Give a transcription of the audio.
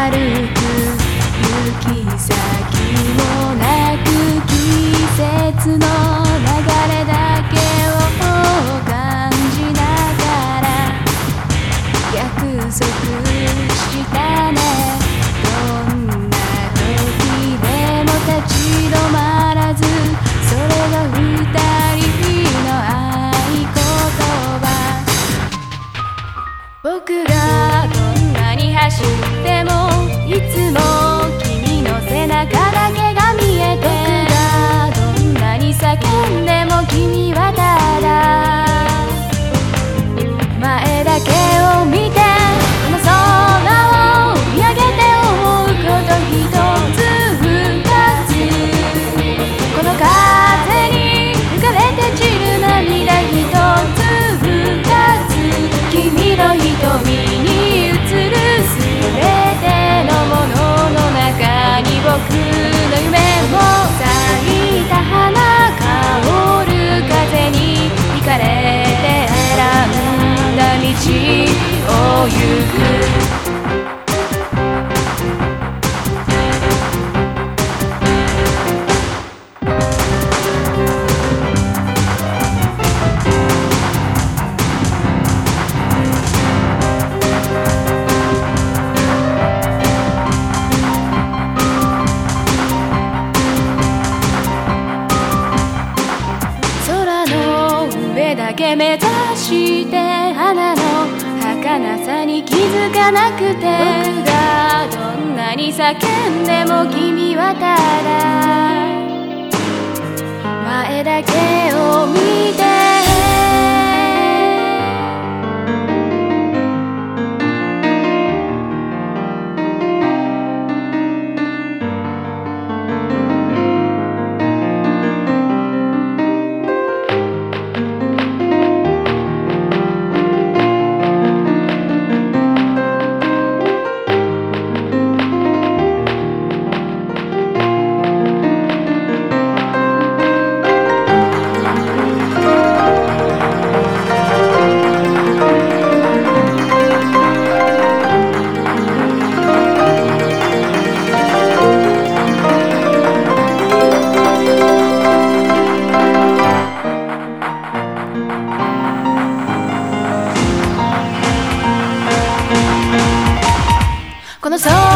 歩く行き先もなく季節の流れだけを感じながら約束したね。どんな時でも立ち止まらず、それが二人の合言葉。僕がどんなに走ってもいつも君の背中だけが見えて、僕がどんなに叫んでも君はただ前だけを見て、この空を見上げて思うこと一つ二つ、この風に吹かれて散る涙一つ二つ、君の瞳に映るすべてのものの中に僕の夢も咲いた花、香る風に惹かれて選んだ道を行く。だけ目指して花の儚さに気づかなくて、僕がどんなに叫んでも君はただ前だけを見て、この空